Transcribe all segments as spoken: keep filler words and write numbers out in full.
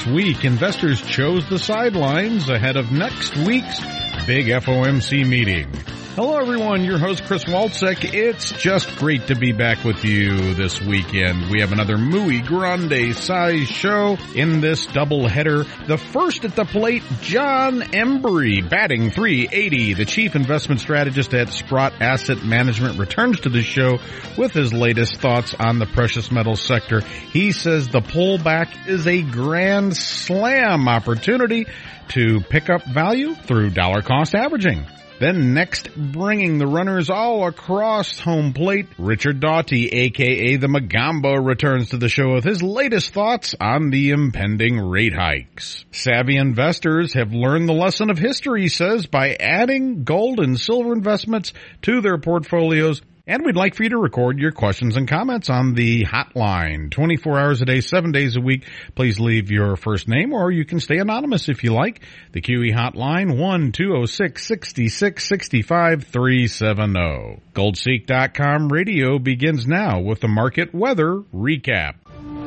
This week, investors chose the sidelines ahead of next week's big F O M C meeting. Hello everyone, your host Chris Walczek. It's just great to be back with you this weekend. We have another muy grande size show in this doubleheader. The first at the plate, John Embry, batting three eighty. The chief investment strategist at Sprott Asset Management returns to the show with his latest thoughts on the precious metals sector. He says the pullback is a grand slam opportunity to pick up value through dollar cost averaging. Then next, bringing the runners all across home plate, Richard Doughty, a k a the Magamba, returns to the show with his latest thoughts on the impending rate hikes. Savvy investors have learned the lesson of history, he says, by adding gold and silver investments to their portfolios. And we'd like for you to record your questions and comments on the hotline, twenty-four hours a day, seven days a week. Please leave your first name, or you can stay anonymous if you like. The Q E hotline, one two oh six, six six, six five, three seven zero. Goldseek dot com radio begins now with the market weather recap.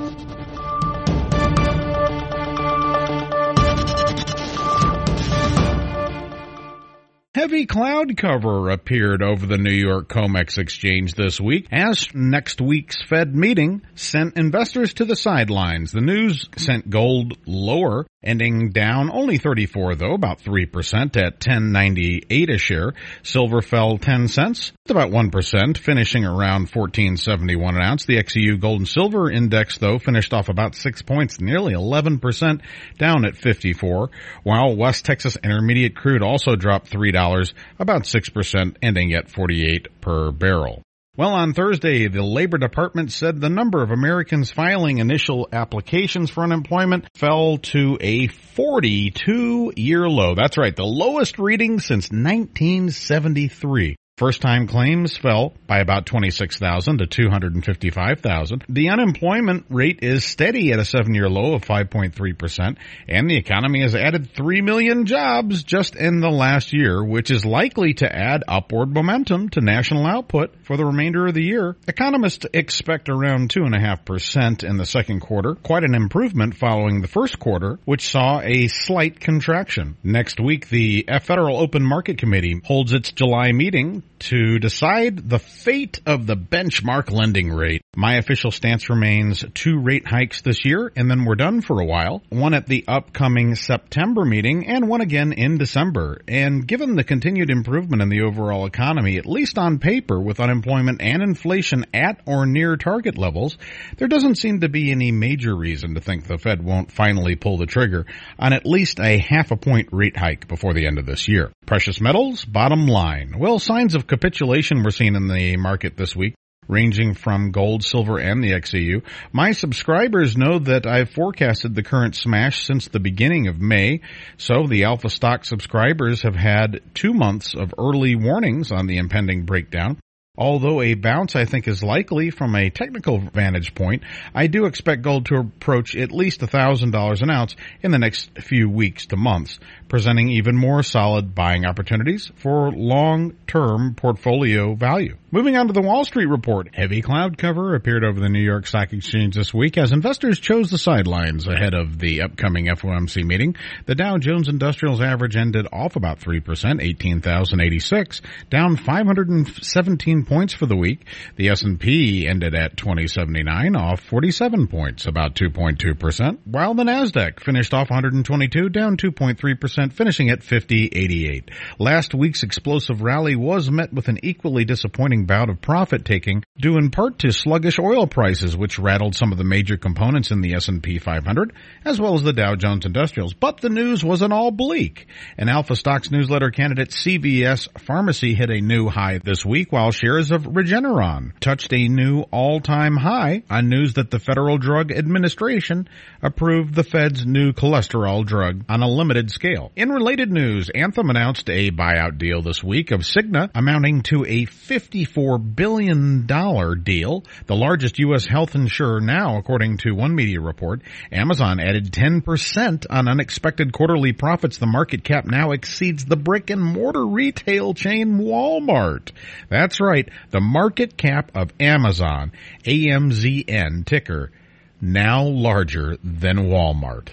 Heavy cloud cover appeared over the New York COMEX exchange this week as next week's Fed meeting sent investors to the sidelines. The news sent gold lower, ending down only thirty-four though, about three percent at ten ninety-eight a share. Silver fell ten cents, about one percent, finishing around fourteen seventy-one an ounce. The X E U gold and silver index though finished off about six points, nearly eleven percent, down at fifty-four, while West Texas Intermediate crude also dropped three dollars, about six percent, ending at forty-eight per barrel. Well, on Thursday, the Labor Department said the number of Americans filing initial applications for unemployment fell to a forty-two year low. That's right, the lowest reading since nineteen seventy-three. First-time claims fell by about twenty-six thousand to two hundred fifty-five thousand. The unemployment rate is steady at a seven-year low of five point three percent, and the economy has added three million jobs just in the last year, which is likely to add upward momentum to national output for the remainder of the year. Economists expect around two point five percent in the second quarter, quite an improvement following the first quarter, which saw a slight contraction. Next week, the Federal Open Market Committee holds its July meeting to decide the fate of the benchmark lending rate. My official stance remains two rate hikes this year, and then we're done for a while. One at the upcoming September meeting, and one again in December. And given the continued improvement in the overall economy, at least on paper, with unemployment and inflation at or near target levels, there doesn't seem to be any major reason to think the Fed won't finally pull the trigger on at least a half a point rate hike before the end of this year. Precious metals, bottom line. Well, signs of capitulation were seen in the market this week, ranging from gold, silver, and the X E U. My subscribers know that I've forecasted the current smash since the beginning of May, so the Alpha Stock subscribers have had two months of early warnings on the impending breakdown. Although a bounce, I think, is likely from a technical vantage point, I do expect gold to approach at least one thousand dollars an ounce in the next few weeks to months, presenting even more solid buying opportunities for long-term portfolio value. Moving on to the Wall Street report. Heavy cloud cover appeared over the New York Stock Exchange this week as investors chose the sidelines ahead of the upcoming F O M C meeting. The Dow Jones Industrials average ended off about three percent, eighteen thousand eighty-six, down five hundred seventeen points for the week. The S and P ended at twenty seventy-nine, off forty-seven points, about two point two percent, while the Nasdaq finished off one hundred twenty-two, down two point three percent, finishing at fifty eighty-eight. Last week's explosive rally was met with an equally disappointing bout of profit-taking, due in part to sluggish oil prices, which rattled some of the major components in the S and P five hundred, as well as the Dow Jones Industrials. But the news wasn't all bleak. An Alpha Stocks newsletter candidate, C V S Pharmacy, hit a new high this week, while shares of Regeneron touched a new all-time high on news that the Federal Drug Administration approved the Fed's new cholesterol drug on a limited scale. In related news, Anthem announced a buyout deal this week of Cigna amounting to a fifty-four billion dollars deal, the largest U S health insurer now, according to one media report. Amazon added ten percent on unexpected quarterly profits. The market cap now exceeds the brick-and-mortar retail chain Walmart. That's right, the market cap of Amazon, A M Z N ticker, now larger than Walmart.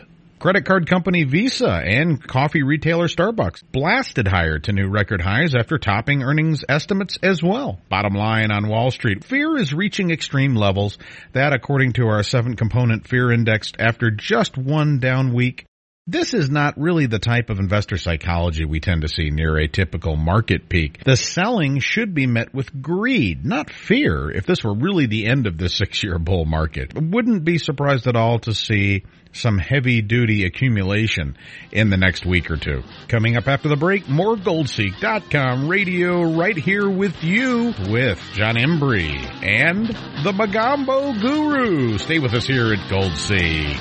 Credit card company Visa and coffee retailer Starbucks blasted higher to new record highs after topping earnings estimates as well. Bottom line on Wall Street, fear is reaching extreme levels. That, according to our seven-component fear index, after just one down week. This is not really the type of investor psychology we tend to see near a typical market peak. The selling should be met with greed, not fear, if this were really the end of the six-year bull market. Wouldn't be surprised at all to see some heavy-duty accumulation in the next week or two. Coming up after the break, more Gold Seek dot com radio right here with you with John Embry and the Magambo Guru. Stay with us here at Gold Seek.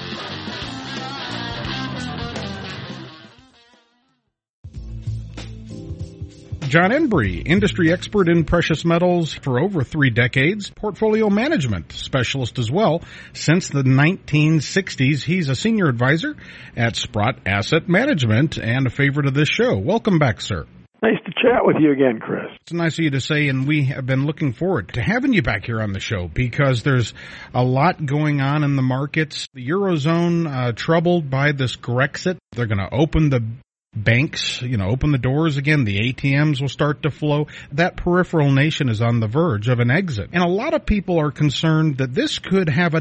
John Embry, industry expert in precious metals for over three decades, portfolio management specialist as well. Since the nineteen sixties, he's a senior advisor at Sprott Asset Management and a favorite of this show. Welcome back, sir. Nice to chat with you again, Chris. It's nice of you to say, and we have been looking forward to having you back here on the show because there's a lot going on in the markets. The Eurozone uh, troubled by this Grexit. They're going to open the banks, you know, open the doors again. The A T Ms will start to flow. That peripheral nation is on the verge of an exit. And a lot of people are concerned that this could have a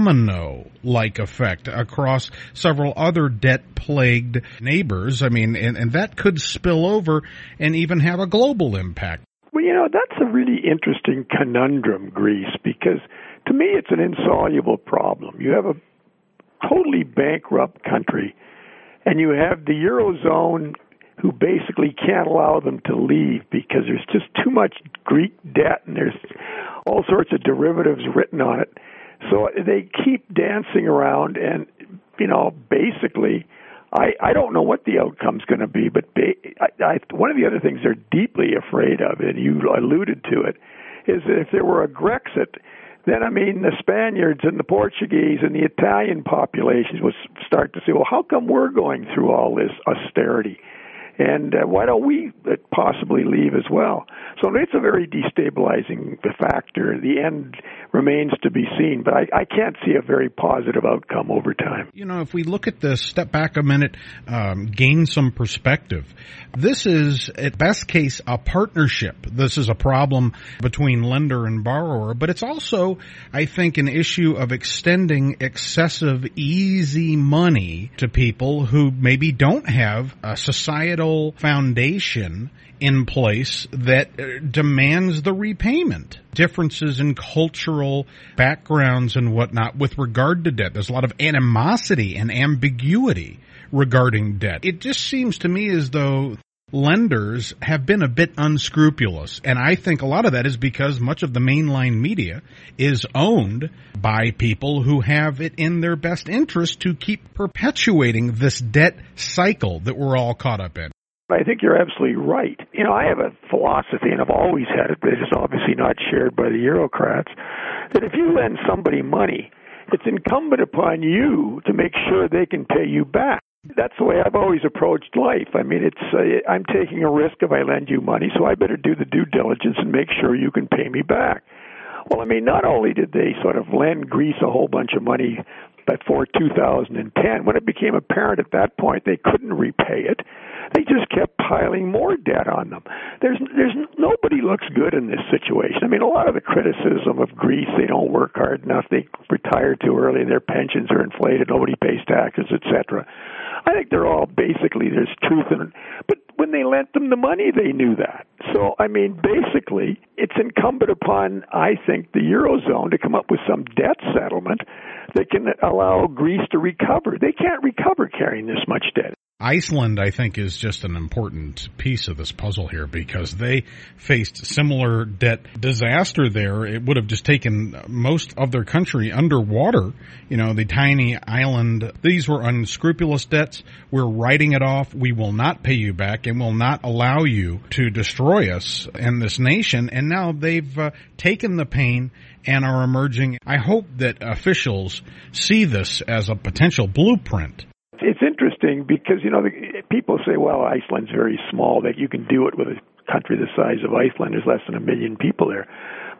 domino-like effect across several other debt-plagued neighbors. I mean, and, and that could spill over and even have a global impact. Well, you know, that's a really interesting conundrum, Greece, because to me it's an insoluble problem. You have a totally bankrupt country, and you have the Eurozone who basically can't allow them to leave because there's just too much Greek debt and there's all sorts of derivatives written on it. So they keep dancing around and, you know, basically, I, I don't know what the outcome's going to be, but ba- I, I, one of the other things they're deeply afraid of, and you alluded to it, is that if there were a Grexit, then, I mean, the Spaniards and the Portuguese and the Italian populations would start to say, well, how come we're going through all this austerity? And uh, why don't we possibly leave as well? So it's a very destabilizing factor. The end remains to be seen, but I, I can't see a very positive outcome over time. You know, if we look at this, step back a minute, um, gain some perspective. This is, at best case, a partnership. This is a problem between lender and borrower, but it's also, I think, an issue of extending excessive, easy money to people who maybe don't have a societal foundation in place that demands the repayment. Differences in cultural backgrounds and whatnot with regard to debt. There's a lot of animosity and ambiguity regarding debt. It just seems to me as though lenders have been a bit unscrupulous, and I think a lot of that is because much of the mainline media is owned by people who have it in their best interest to keep perpetuating this debt cycle that we're all caught up in. I think you're absolutely right. You know, I have a philosophy, and I've always had it, but it's obviously not shared by the Eurocrats, that if you lend somebody money, it's incumbent upon you to make sure they can pay you back. That's the way I've always approached life. I mean, it's uh, I'm taking a risk if I lend you money, so I better do the due diligence and make sure you can pay me back. Well, I mean, not only did they sort of lend Greece a whole bunch of money before two thousand ten, when it became apparent at that point they couldn't repay it, they just kept piling more debt on them. There's, there's nobody looks good in this situation. I mean, a lot of the criticism of Greece, they don't work hard enough, they retire too early, their pensions are inflated, nobody pays taxes, et cetera. I think they're all basically, there's truth in it. But when they lent them the money, they knew that. So, I mean, basically, it's incumbent upon, I think, the Eurozone to come up with some debt settlement that can allow Greece to recover. They can't recover carrying this much debt. Iceland, I think, is just an important piece of this puzzle here because they faced similar debt disaster there. It would have just taken most of their country underwater. You know, the tiny island, these were unscrupulous debts. We're writing it off. We will not pay you back and will not allow you to destroy us and this nation. And now they've uh, taken the pain and are emerging. I hope that officials see this as a potential blueprint. It's interesting because, you know, the, people say, well, Iceland's very small, that you can do it with a country the size of Iceland. There's less than a million people there.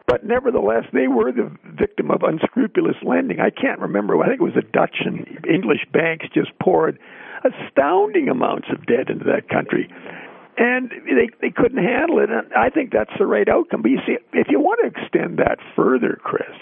But nevertheless, they were the victim of unscrupulous lending. I can't remember. I think it was the Dutch and English banks just poured astounding amounts of debt into that country. And they they couldn't handle it. And I think that's the right outcome. But you see, if you want to extend that further, Chris,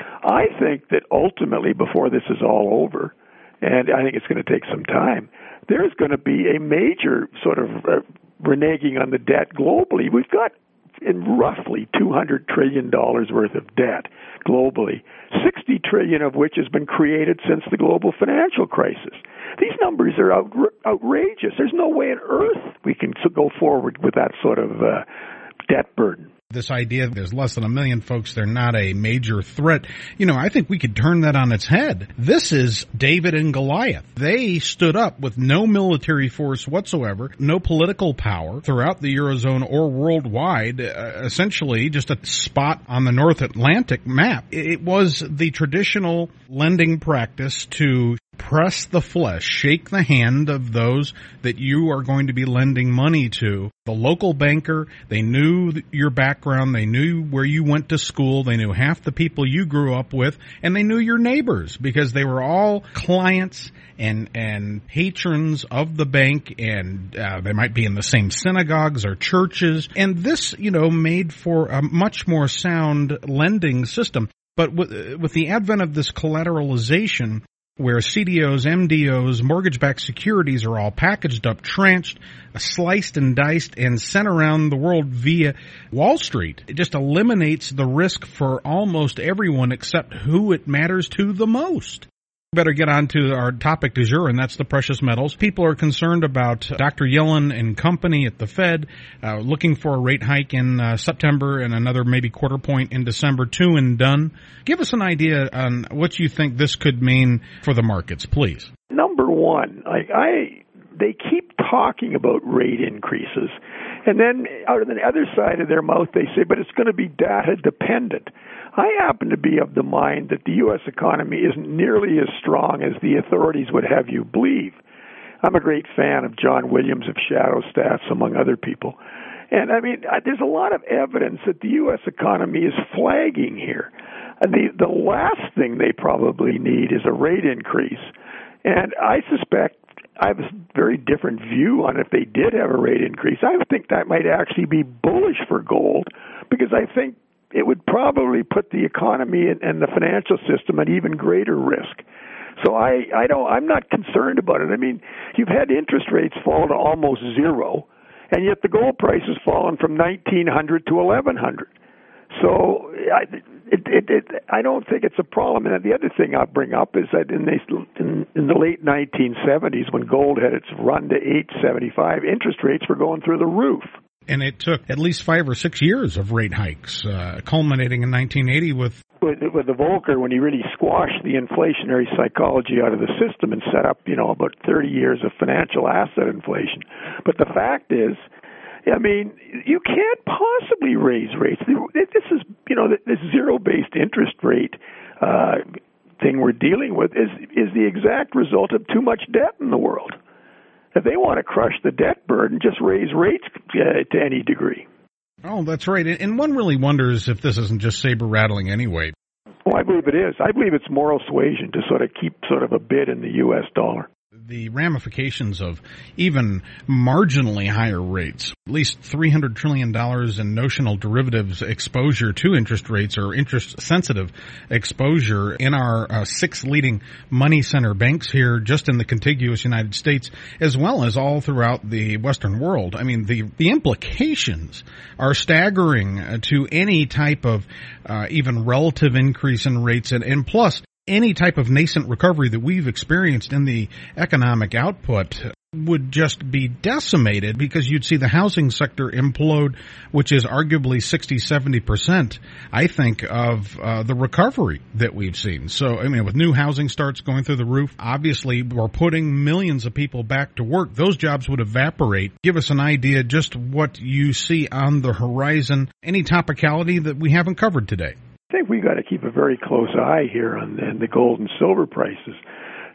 I think that ultimately, before this is all over, and I think it's going to take some time, there's going to be a major sort of uh, reneging on the debt globally. We've got in roughly two hundred trillion dollars worth of debt globally, sixty trillion dollars of which has been created since the global financial crisis. These numbers are out, outrageous. There's no way on earth we can go forward with that sort of uh, debt burden. This idea that there's less than a million folks, they're not a major threat. You know, I think we could turn that on its head. This is David and Goliath. They stood up with no military force whatsoever, no political power throughout the Eurozone or worldwide, uh, essentially just a spot on the North Atlantic map. It was the traditional lending practice to press the flesh, shake the hand of those that you are going to be lending money to. The local banker, they knew your background, they knew where you went to school, they knew half the people you grew up with, and they knew your neighbors because they were all clients and and patrons of the bank, and uh, they might be in the same synagogues or churches. And this, you know, made for a much more sound lending system. But with, with the advent of this collateralization, where C D Os, M D Os, mortgage-backed securities are all packaged up, tranched, sliced and diced, and sent around the world via Wall Street. It just eliminates the risk for almost everyone except who it matters to the most. We better get on to our topic du jour, and that's the precious metals. People are concerned about Doctor Yellen and company at the Fed uh, looking for a rate hike in uh, September and another maybe quarter point in December, two and done. Give us an idea on what you think this could mean for the markets, please. Number one, I, I they keep talking about rate increases, and then out of the other side of their mouth they say, but it's going to be data dependent. I happen to be of the mind that the U S economy isn't nearly as strong as the authorities would have you believe. I'm a great fan of John Williams of Shadow Stats, among other people. And, I mean, there's a lot of evidence that the U S economy is flagging here. The, the last thing they probably need is a rate increase. And I suspect I have a very different view on if they did have a rate increase. I think that might actually be bullish for gold because I think it would probably put the economy and the financial system at even greater risk. So I, I don't, I'm not concerned about it. I mean, you've had interest rates fall to almost zero, and yet the gold price has fallen from nineteen hundred to eleven hundred. So I, it, it, it, I don't think it's a problem. And the other thing I'll bring up is that in, they, in, in the late nineteen seventies, when gold had its run to eight seventy-five, interest rates were going through the roof. And it took at least five or six years of rate hikes, uh, culminating in nineteen eighty with... with... With the Volcker, when he really squashed the inflationary psychology out of the system and set up, you know, about thirty years of financial asset inflation. But the fact is, I mean, you can't possibly raise rates. This is, you know, this zero-based interest rate uh, thing we're dealing with is is the exact result of too much debt in the world. If they want to crush the debt burden, just raise rates uh, to any degree. Oh, that's right. And one really wonders if this isn't just saber-rattling anyway. Oh, I believe it is. I believe it's moral suasion to sort of keep sort of a bid in the U S dollar. The ramifications of even marginally higher rates, at least three hundred trillion dollars in notional derivatives exposure to interest rates or interest-sensitive exposure in our uh, six leading money center banks here just in the contiguous United States, as well as all throughout the Western world. I mean, the, the implications are staggering to any type of uh, even relative increase in rates, and, and plus, any type of nascent recovery that we've experienced in the economic output would just be decimated because you'd see the housing sector implode, which is arguably sixty, seventy percent, I think, of uh, the recovery that we've seen. So, I mean, with new housing starts going through the roof, obviously we're putting millions of people back to work. Those jobs would evaporate. Give us an idea just what you see on the horizon, any topicality that we haven't covered today. I think we've got to keep a very close eye here on the, the gold and silver prices.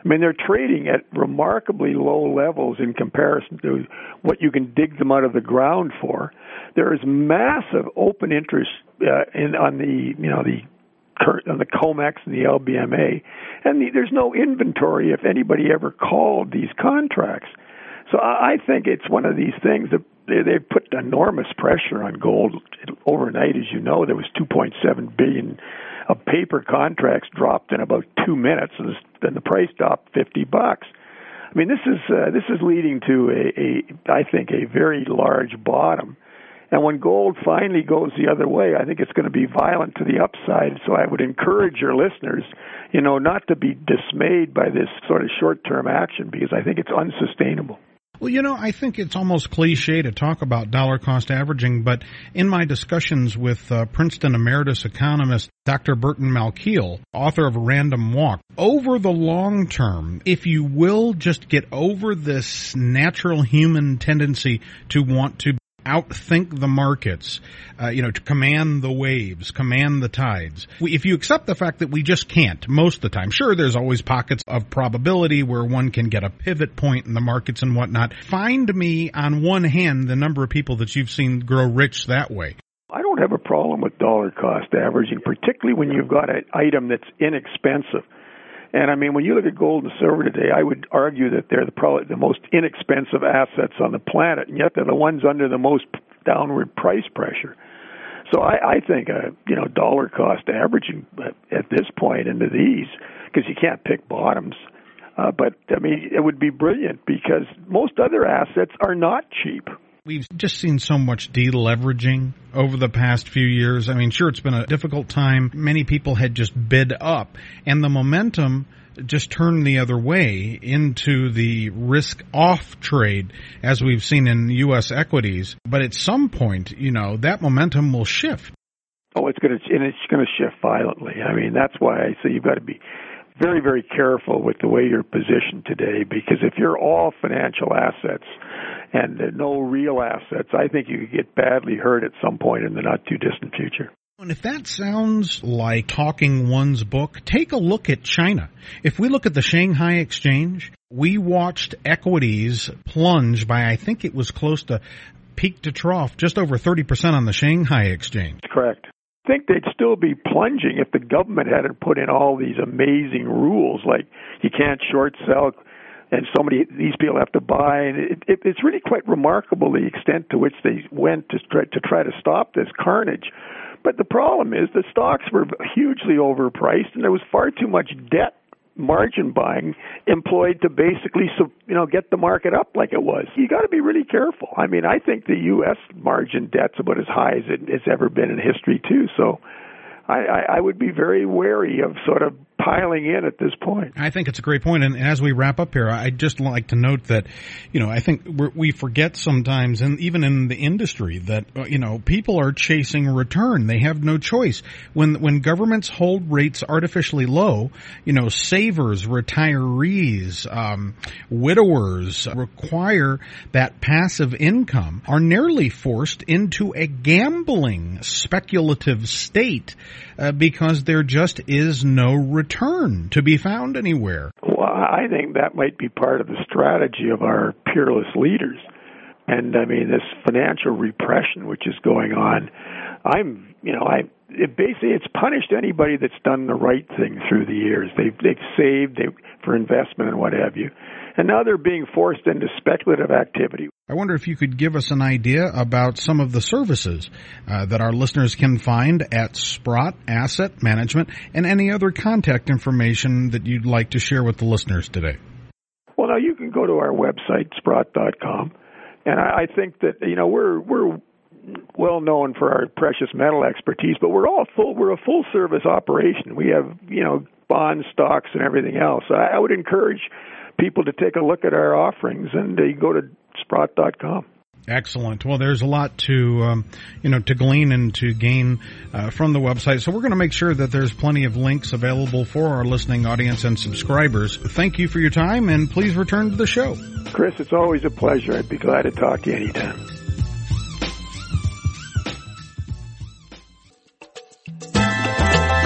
I mean, they're trading at remarkably low levels in comparison to what you can dig them out of the ground for. There is massive open interest uh, in on the you know the on the COMEX and the L B M A, and the, there's no inventory if anybody ever called these contracts. So I, I think it's one of these things that they, they put enormous pressure on gold overnight. As you know, there was two point seven billion of paper contracts dropped in about two minutes, and then the price dropped fifty bucks. I mean, this is uh, this is leading to a, a I think a very large bottom. And when gold finally goes the other way, I think it's going to be violent to the upside. So I would encourage your listeners, you know, not to be dismayed by this sort of short-term action, because I think it's unsustainable. Well, you know, I think it's almost cliche to talk about dollar cost averaging, but in my discussions with uh, Princeton emeritus economist Doctor Burton Malkiel, author of Random Walk, over the long term, if you will just get over this natural human tendency to want to outthink the markets, uh, you know, to command the waves, command the tides. We, if you accept the fact that we just can't most of the time, sure, there's always pockets of probability where one can get a pivot point in the markets and whatnot. Find me on one hand the number of people that you've seen grow rich that way. I don't have a problem with dollar cost averaging, particularly when you've got an item that's inexpensive. And I mean, when you look at gold and silver today, I would argue that they're the, probably the most inexpensive assets on the planet, and yet they're the ones under the most downward price pressure. So I, I think, uh, you know, dollar cost averaging at this point into these, because you can't pick bottoms. Uh, but, I mean, it would be brilliant because most other assets are not cheap. We've just seen so much deleveraging over the past few years. I mean, sure, it's been a difficult time. Many people had just bid up, and the momentum just turned the other way into the risk-off trade, as we've seen in U S equities. But at some point, you know, that momentum will shift. Oh, it's going to, and it's going to shift violently. I mean, that's why I say you've got to be very, very careful with the way you're positioned today, because if you're all financial assets and no real assets, I think you could get badly hurt at some point in the not-too-distant future. And if that sounds like talking one's book, take a look at China. If we look at the Shanghai Exchange, we watched equities plunge by, I think it was close to peak to trough, just over thirty percent on the Shanghai Exchange. Correct. I think they'd still be plunging if the government hadn't put in all these amazing rules, like you can't short sell, and somebody these people have to buy. And it, it, it's really quite remarkable the extent to which they went to try, to try to stop this carnage. But the problem is the stocks were hugely overpriced, and there was far too much debt margin buying employed to basically, you know, get the market up like it was. You got to be really careful. I mean, I think the U S margin debt's about as high as it has ever been in history too. So I, I, I would be very wary of sort of piling in at this point. I think it's a great point. And as we wrap up here, I'd just like to note that, you know, I think we're, we forget sometimes, and even in the industry, that, uh, you know, people are chasing return. They have no choice. When, when governments hold rates artificially low, you know, savers, retirees, um, widowers require that passive income, are nearly forced into a gambling, speculative state uh, because there just is no return. Turn to be found anywhere. Well, I think that might be part of the strategy of our peerless leaders. And I mean, this financial repression which is going on, I'm, you know, I it basically it's punished anybody that's done the right thing through the years. They've they've saved they, for investment and what have you. And now they're being forced into speculative activity. I wonder if you could give us an idea about some of the services uh, that our listeners can find at Sprott Asset Management and any other contact information that you'd like to share with the listeners today. Well, now you can go to our website, sprott dot com, and I, I think that, you know, we're we're well known for our precious metal expertise, but we're all full. We're a full service operation. We have, you know, bonds, stocks, and everything else. I, I would encourage people to take a look at our offerings, and uh, go to sprott dot com. Excellent. Well, there's a lot to, um, you know, to glean and to gain uh, from the website. So we're going to make sure that there's plenty of links available for our listening audience and subscribers. Thank you for your time, and please return to the show. Chris, it's always a pleasure. I'd be glad to talk to you anytime.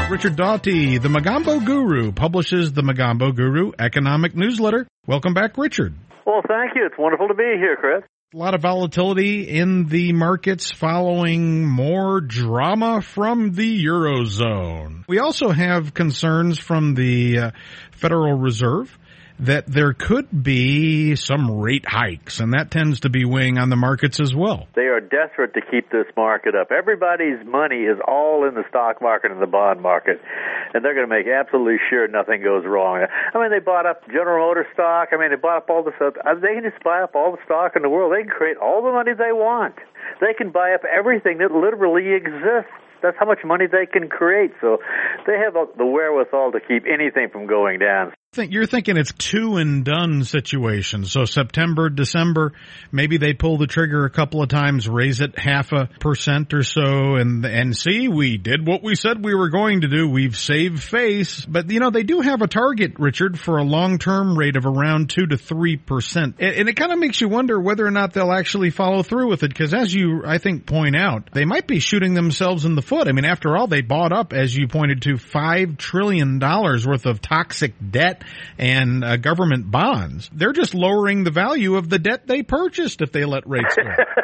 Richard Doughty, the Magambo Guru, publishes the Magambo Guru Economic Newsletter. Welcome back, Richard. Well, thank you. It's wonderful to be here, Chris. A lot of volatility in the markets following more drama from the Eurozone. We also have concerns from the uh, Federal Reserve that there could be some rate hikes, and that tends to be weighing on the markets as well. They are desperate to keep this market up. Everybody's money is all in the stock market and the bond market, and they're going to make absolutely sure nothing goes wrong. I mean, they bought up General Motors stock. I mean, they bought up all the stuff. They can just buy up all the stock in the world. They can create all the money they want. They can buy up everything that literally exists. That's how much money they can create. So they have the wherewithal to keep anything from going down. You're thinking it's two and done situation. So September, December, maybe they pull the trigger a couple of times, raise it half a percent or so, and and see, we did what we said we were going to do. We've saved face. But, you know, they do have a target, Richard, for a long-term rate of around two to three percent. And it kind of makes you wonder whether or not they'll actually follow through with it, because as you, I think, point out, they might be shooting themselves in the foot. I mean, after all, they bought up, as you pointed to, five trillion dollars worth of toxic debt and uh, government bonds. They're just lowering the value of the debt they purchased if they let rates go.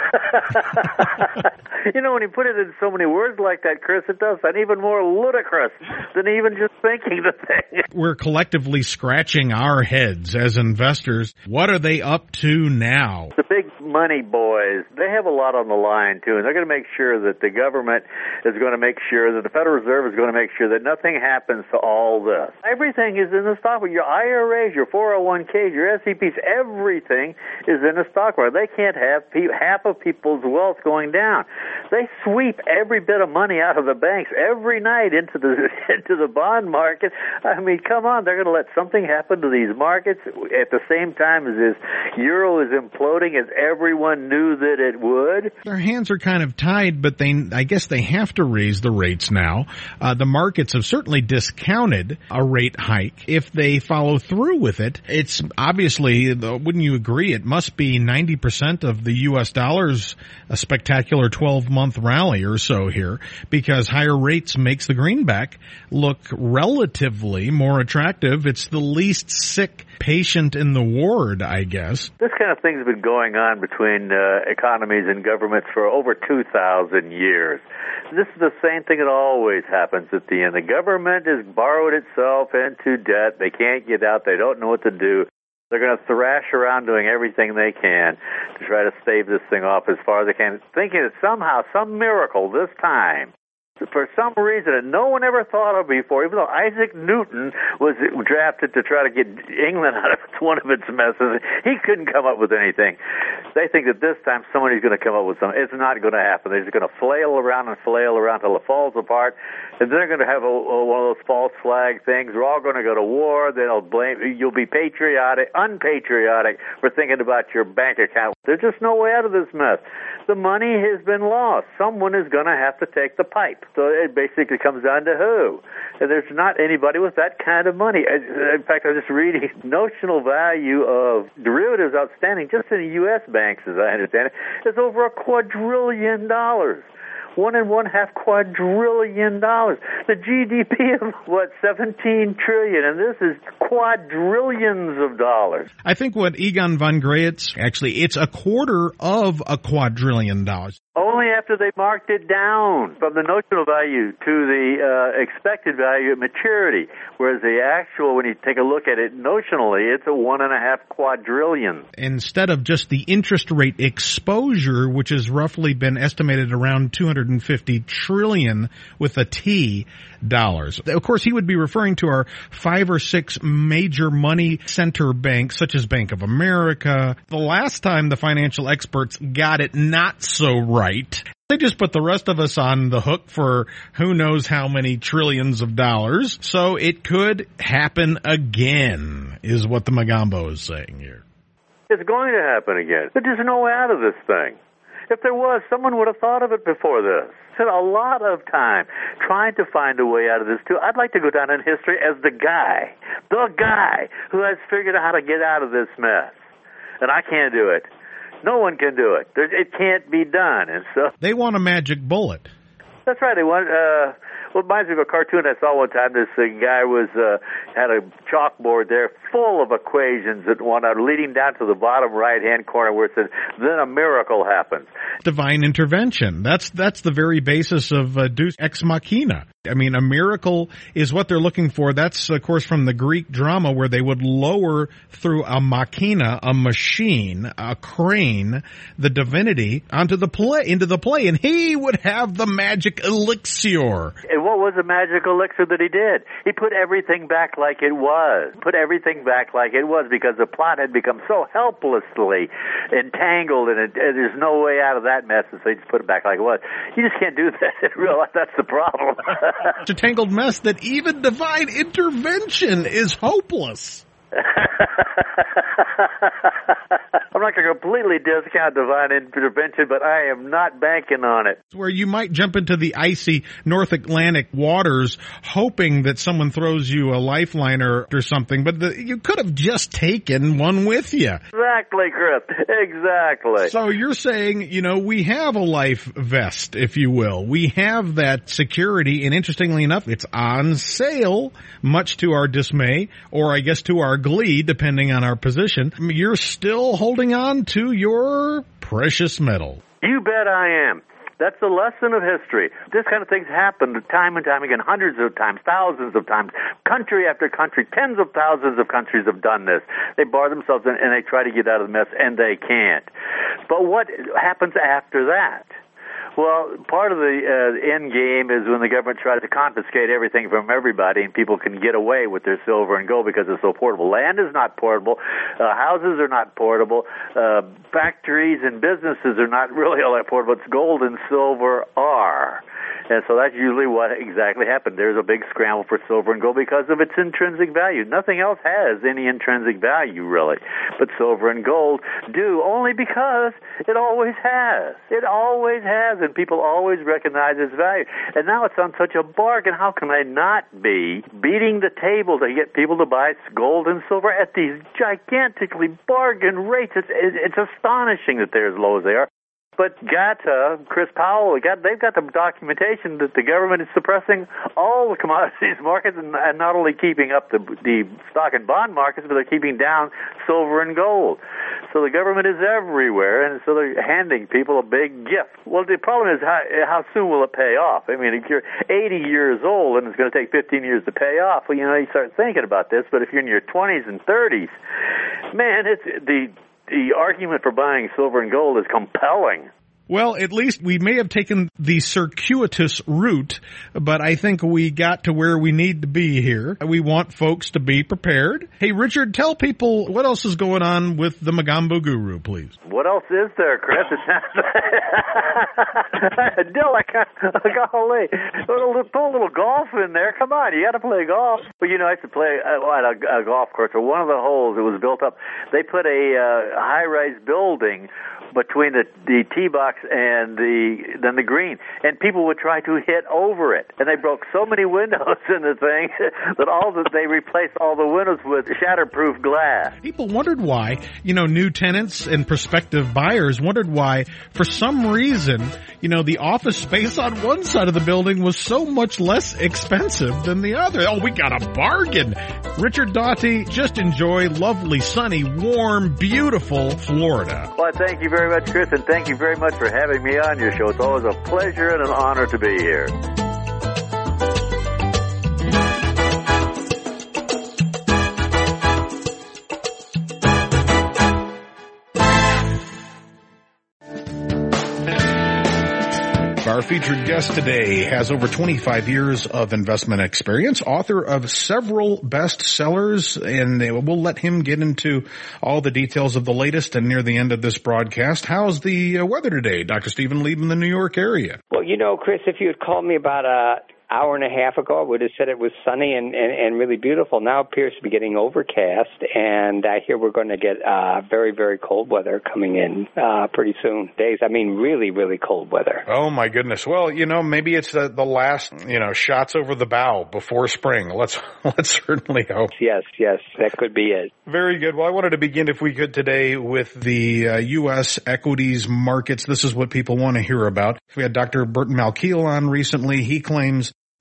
You know, when you put it in so many words like that, Chris, it does sound even more ludicrous than even just thinking the thing. We're collectively scratching our heads as investors. What are they up to now? The big money boys, they have a lot on the line, too, and they're going to make sure that the government is going to make sure that the Federal Reserve is going to make sure that nothing happens to all this. Everything is in the stock market. Your I R As, your four oh one k's, your S E Ps, everything is in the stock market. They can't have pe- half of people's wealth going down. They sweep every bit of money out of the banks every night into the into the bond market. I mean, come on, they're going to let something happen to these markets at the same time as this euro is imploding, as everyone knew that it would. Their hands are kind of tied, but they, I guess they have to raise the rates now. Uh, the markets have certainly discounted a rate hike. If they follow through with it, it's obviously, wouldn't you agree, it must be ninety percent of the U S dollar's a spectacular twelve-month rally or so here, because higher rates makes the greenback look relatively more attractive. It's the least sick patient in the ward, I guess. This kind of thing's been going on between uh, economies and governments for over two thousand years. This is the same thing that always happens at the end. The government has borrowed itself into debt. They can't get out. They don't know what to do. They're going to thrash around doing everything they can to try to stave this thing off as far as they can, thinking that somehow, some miracle this time, for some reason that no one ever thought of before, even though Isaac Newton was drafted to try to get England out of one of its messes, he couldn't come up with anything. They think that this time somebody's going to come up with something. It's not going to happen. They're just going to flail around and flail around until it falls apart, and they're going to have a, a, one of those false flag things. We're all going to go to war. They'll blame. You'll be patriotic, unpatriotic for thinking about your bank account. There's just no way out of this mess. The money has been lost. Someone is going to have to take the pipe. So it basically comes down to who. And there's not anybody with that kind of money. In fact, I was just reading notional value of derivatives outstanding just in the U S banks, as I understand it, is over a quadrillion dollars. One and one half quadrillion dollars. The G D P of, what, seventeen trillion, and this is quadrillions of dollars. I think what Egon von Greyerz, actually, it's a quarter of a quadrillion dollars. Only after they marked it down from the notional value to the uh, expected value at maturity, whereas the actual, when you take a look at it notionally, it's a one and a half quadrillion. Instead of just the interest rate exposure, which has roughly been estimated around two hundred fifty trillion with a T dollars. Of course, he would be referring to our five or six major money center banks, such as Bank of America. The last time the financial experts got it not so right, they just put the rest of us on the hook for who knows how many trillions of dollars. So it could happen again, is what the Magambo is saying here. It's going to happen again. But there's no way out of this thing. If there was, someone would have thought of it before this. Spent a lot of time trying to find a way out of this, too. I'd like to go down in history as the guy, the guy who has figured out how to get out of this mess. And I can't do it. No one can do it. It can't be done. And so they want a magic bullet. That's right. They want. Uh, Well, it reminds me of a cartoon I saw one time. This uh, guy was uh, had a chalkboard there full of equations that one out leading down to the bottom right-hand corner where it said, then a miracle happens. Divine intervention. That's that's the very basis of uh, Deus Ex Machina. I mean, a miracle is what they're looking for. That's, of course, from the Greek drama where they would lower through a machina, a machine, a crane, the divinity onto the play, into the play, and he would have the magic elixir. And what was the magic elixir that he did? He put everything back like it was. Put everything back like it was because the plot had become so helplessly entangled, and, it, and there's no way out of that mess, and so he just put it back like it was. You just can't do that in real life. That's the problem. It's a tangled mess that even divine intervention is hopeless. I'm not going to completely discount divine intervention, but I am not banking on it. Where you might jump into the icy North Atlantic waters hoping that someone throws you a lifeline or, or something, but the, you could have just taken one with you. Exactly, Chris. Exactly. So you're saying, you know, we have a life vest, if you will. We have that security, and interestingly enough, it's on sale, much to our dismay, or I guess to our glee, depending on our position. You're still holding on to your precious metal. You bet I am. That's the lesson of history. This kind of things happen time and time again, hundreds of times, thousands of times. Country after country, tens of thousands of countries have done this. They bar themselves in and they try to get out of the mess, and they can't. But what happens after that? Well, part of the uh, end game is when the government tries to confiscate everything from everybody and people can get away with their silver and gold because it's so portable. Land is not portable. Uh, houses are not portable. Uh, factories and businesses are not really all that portable. It's gold and silver are. And so that's usually what exactly happened. There's a big scramble for silver and gold because of its intrinsic value. Nothing else has any intrinsic value, really. But silver and gold do, only because it always has. It always has, and people always recognize its value. And now it's on such a bargain. How can I not be beating the table to get people to buy gold and silver at these gigantically bargain rates? It's, it's astonishing that they're as low as they are. But GATA, Chris Powell, they've got the documentation that the government is suppressing all the commodities markets and, and not only keeping up the, the stock and bond markets, but they're keeping down silver and gold. So the government is everywhere, and so they're handing people a big gift. Well, the problem is how, how soon will it pay off? I mean, if you're eighty years old and it's going to take fifteen years to pay off, well, you know, you start thinking about this. But if you're in your twenties and thirties, man, it's the... The argument for buying silver and gold is compelling. Well, at least we may have taken the circuitous route, but I think we got to where we need to be here. We want folks to be prepared. Hey, Richard, tell people what else is going on with the Mogambo Guru, please. What else is there, Chris? Dill, I can't, golly, throw a little golf in there. Come on, you got to play golf. Well, you know, I used to play at a, a golf course. Or one of the holes that was built up, they put a uh, high-rise building between the, the tee box and the then the green, and people would try to hit over it, and they broke so many windows in the thing that all that they replaced all the windows with shatterproof glass. People wondered why, you know, new tenants and prospective buyers wondered why, for some reason, you know, the office space on one side of the building was so much less expensive than the other. Oh, we got a bargain. Richard Daugherty, just enjoy lovely, sunny, warm, beautiful Florida. Well, thank you very much, Chris, and thank you very much for having me on your show. It's always a pleasure and an honor to be here. Our featured guest today has over twenty-five years of investment experience, author of several bestsellers, and we'll let him get into all the details of the latest and near the end of this broadcast. How's the weather today, Doctor Stephen Lieb in the New York area? Well, you know, Chris, if you had called me about a hour and a half ago, I would have said it was sunny and, and, and really beautiful. Now it appears to be getting overcast, and I hear we're going to get uh, very, very cold weather coming in uh, pretty soon. Days, I mean, really, really cold weather. Oh, my goodness. Well, you know, maybe it's the, the last, you know, shots over the bow before spring. Let's let's certainly hope. Yes, yes, that could be it. Very good. Well, I wanted to begin, if we could, today with the uh, U S equities markets. This is what people want to hear about. We had Doctor Burton Malkiel on recently. He claims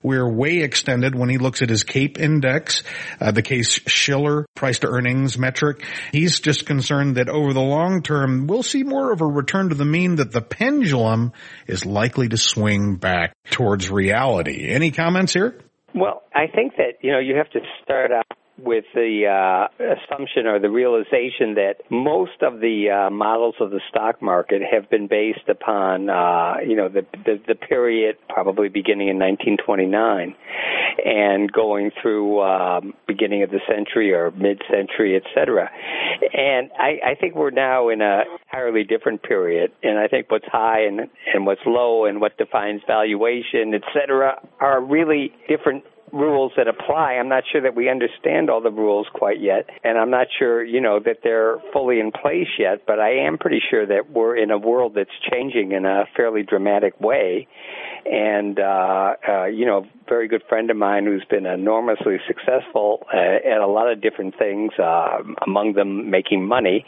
We're way extended when he looks at his CAPE index, uh, the Case-Shiller price-to-earnings metric. He's just concerned that over the long term, we'll see more of a return to the mean, that the pendulum is likely to swing back towards reality. Any comments here? Well, I think that, you know, you have to start out with the uh, assumption or the realization that most of the uh, models of the stock market have been based upon, uh, you know, the, the the period probably beginning in nineteen twenty-nine and going through um, beginning of the century or mid-century, et cetera. And I, I think we're now in a entirely different period, and I think what's high and, and what's low and what defines valuation, et cetera, are really different rules that apply. I'm not sure that we understand all the rules quite yet, and I'm not sure, you know, that they're fully in place yet, but I am pretty sure that we're in a world that's changing in a fairly dramatic way. And, uh, uh, you know, a very good friend of mine who's been enormously successful uh, at a lot of different things, uh, among them making money,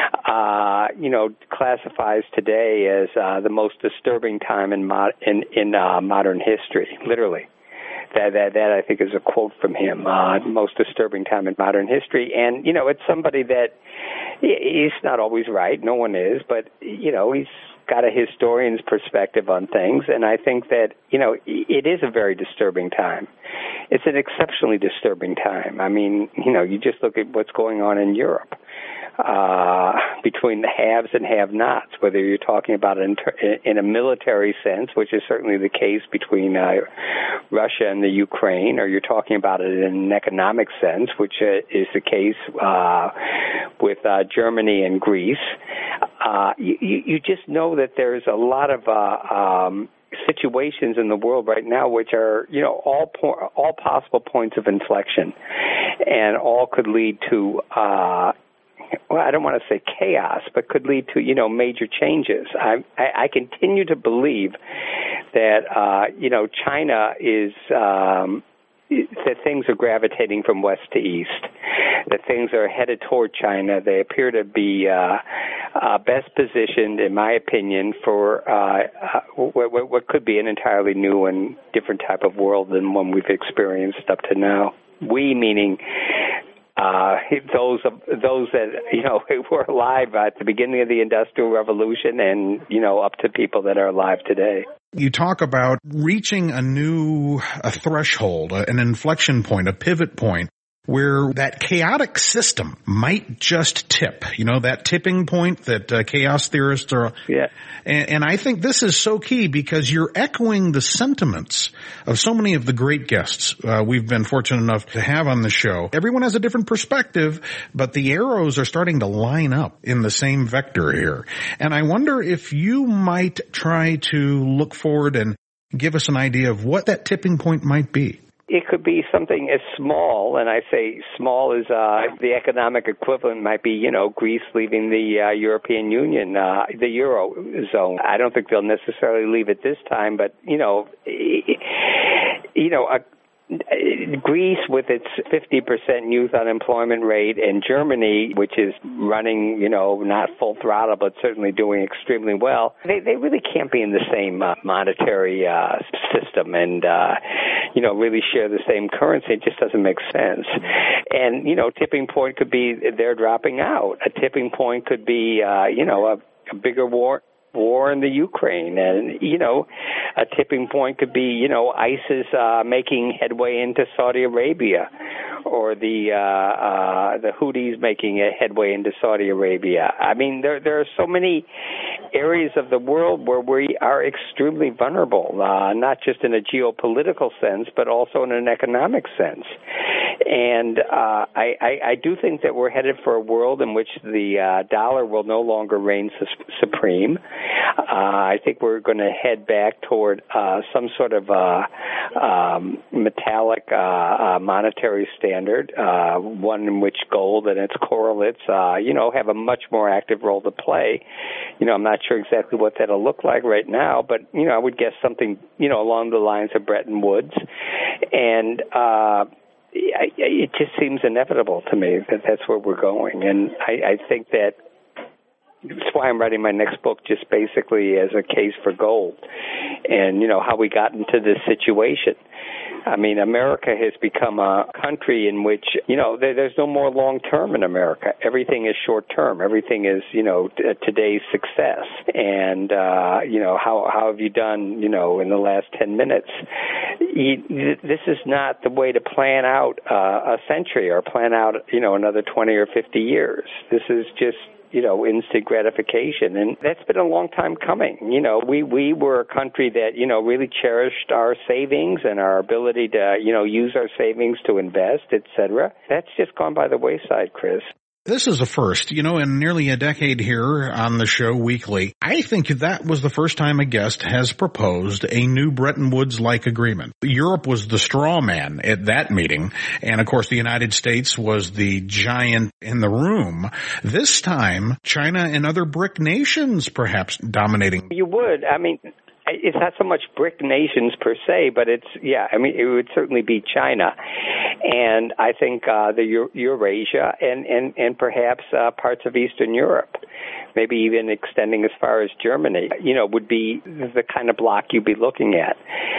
uh, you know, classifies today as uh, the most disturbing time in, mo- in, in uh, modern history, literally. That, that, that I think is a quote from him, uh, most disturbing time in modern history. And, you know, it's somebody that he's not always right. No one is. But, you know, he's got a historian's perspective on things. And I think that, you know, it is a very disturbing time. It's an exceptionally disturbing time. I mean, you know, you just look at what's going on in Europe. Uh, between the haves and have-nots, whether you're talking about it in, in a military sense, which is certainly the case between uh, Russia and the Ukraine, or you're talking about it in an economic sense, which uh, is the case uh, with uh, Germany and Greece. Uh, you, you just know that there's a lot of uh, um, situations in the world right now which are, you know, all po- all possible points of inflection, and all could lead to uh well, I don't want to say chaos, but could lead to, you know, major changes. I, I, I continue to believe that, uh, you know, China is, um, that things are gravitating from west to east, that things are headed toward China. They appear to be uh, uh, best positioned, in my opinion, for uh, uh, what, what could be an entirely new and different type of world than one we've experienced up to now. We, meaning Uh, those of those that, you know, were alive at the beginning of the Industrial Revolution and, you know, up to people that are alive today. You talk about reaching a new a threshold, an inflection point, a pivot point, where that chaotic system might just tip, you know, that tipping point that uh, chaos theorists are. Yeah. And, and I think this is so key because you're echoing the sentiments of so many of the great guests uh, we've been fortunate enough to have on the show. Everyone has a different perspective, but the arrows are starting to line up in the same vector here. And I wonder if you might try to look forward and give us an idea of what that tipping point might be. It could be something as small, and I say small as uh, the economic equivalent might be, you know, Greece leaving the uh, European Union, uh, the Eurozone. I don't think they'll necessarily leave it this time, but, you know, you know, a Greece with its fifty percent youth unemployment rate, and Germany, which is running, you know, not full throttle, but certainly doing extremely well, they they really can't be in the same uh, monetary uh, system and, uh, you know, really share the same currency. It just doesn't make sense. And, you know, tipping point could be they're dropping out. A tipping point could be, uh, you know, a, a bigger war. war in the Ukraine, and, you know, a tipping point could be, you know, ISIS uh, making headway into Saudi Arabia, or the uh, uh, the Houthis making a headway into Saudi Arabia. I mean, there there are so many areas of the world where we are extremely vulnerable, uh, not just in a geopolitical sense, but also in an economic sense. And uh, I, I, I do think that we're headed for a world in which the uh, dollar will no longer reign su- supreme. Uh, I think we're going to head back toward uh, some sort of uh, um, metallic uh, uh, monetary standard, uh, one in which gold and its correlates, uh, you know, have a much more active role to play. You know, I'm not sure exactly what that'll look like right now, but, you know, I would guess something, you know, along the lines of Bretton Woods. And uh, it just seems inevitable to me that that's where we're going. And I, I think that That's why I'm writing my next book, just basically as a case for gold and, you know, how we got into this situation. I mean, America has become a country in which, you know, there, there's no more long-term in America. Everything is short-term. Everything is, you know, t- today's success. And, uh, you know, how, how have you done, you know, in the last ten minutes? You, this is not the way to plan out uh, a century or plan out, you know, another twenty or fifty years. This is just, you know, instant gratification. And that's been a long time coming. You know, we, we were a country that, you know, really cherished our savings and our ability to, you know, use our savings to invest, et cetera. That's just gone by the wayside, Chris. This is a first, you know, in nearly a decade here on the show weekly. I think that was the first time a guest has proposed a new Bretton Woods-like agreement. Europe was the straw man at that meeting, and of course the United States was the giant in the room. This time, China and other BRIC nations perhaps dominating. You would. I mean, it's not so much BRIC nations per se, but it's, yeah, I mean, it would certainly be China. And I think uh, the Euro- Eurasia and, and, and perhaps uh, parts of Eastern Europe, maybe even extending as far as Germany, you know, would be the kind of block you'd be looking at.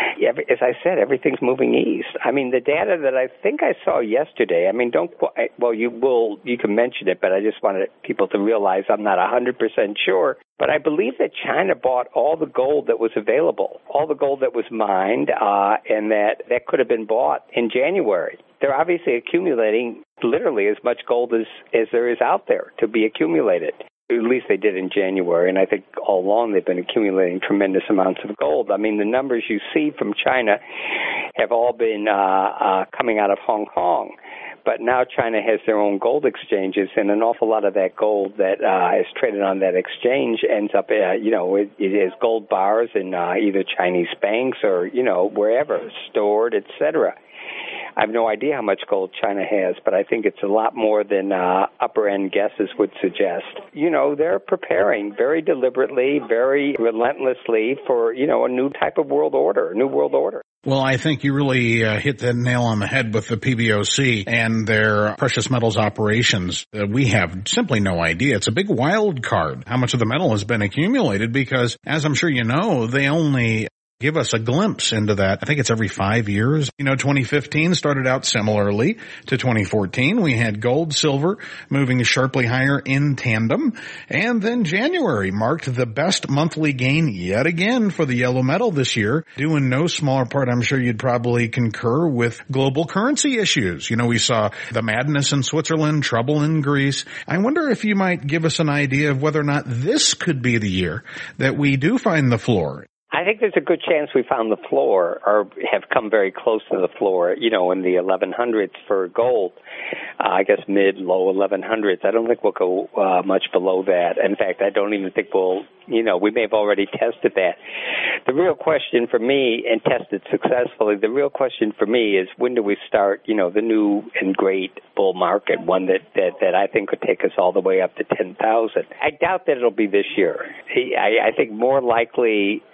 As I said, everything's moving east. I mean, the data that I think I saw yesterday, I mean, don't, well, you will, you can mention it, but I just wanted people to realize I'm not one hundred percent sure. But I believe that China bought all the gold that was available, all the gold that was mined, uh, and that, that could have been bought in January. They're obviously accumulating literally as much gold as, as there is out there to be accumulated. At least they did in January, and I think all along they've been accumulating tremendous amounts of gold. I mean, the numbers you see from China have all been uh, uh, coming out of Hong Kong. But now China has their own gold exchanges, and an awful lot of that gold that uh, is traded on that exchange ends up, uh, you know, it, it is gold bars in uh, either Chinese banks or, you know, wherever, stored, et cetera. I have no idea how much gold China has, but I think it's a lot more than uh, upper-end guesses would suggest. You know, they're preparing very deliberately, very relentlessly for, you know, a new type of world order, a new world order. Well, I think you really uh, hit the nail on the head with the P B O C and their precious metals operations. Uh, we have simply no idea. It's a big wild card how much of the metal has been accumulated because, as I'm sure you know, they only give us a glimpse into that. I think it's every five years. You know, twenty fifteen started out similarly to twenty fourteen. We had gold, silver moving sharply higher in tandem. And then January marked the best monthly gain yet again for the yellow metal this year, due in no smaller part, I'm sure you'd probably concur, with global currency issues. You know, we saw the madness in Switzerland, trouble in Greece. I wonder if you might give us an idea of whether or not this could be the year that we do find the floor. I think there's a good chance we found the floor or have come very close to the floor, you know, in the eleven hundreds for gold. Uh, I guess mid, low eleven hundreds. I don't think we'll go uh, much below that. In fact, I don't even think we'll, you know, we may have already tested that. The real question for me, and tested successfully, the real question for me is when do we start, you know, the new and great bull market, one that, that, that I think could take us all the way up to ten thousand. I doubt that it'll be this year. I, I think more likely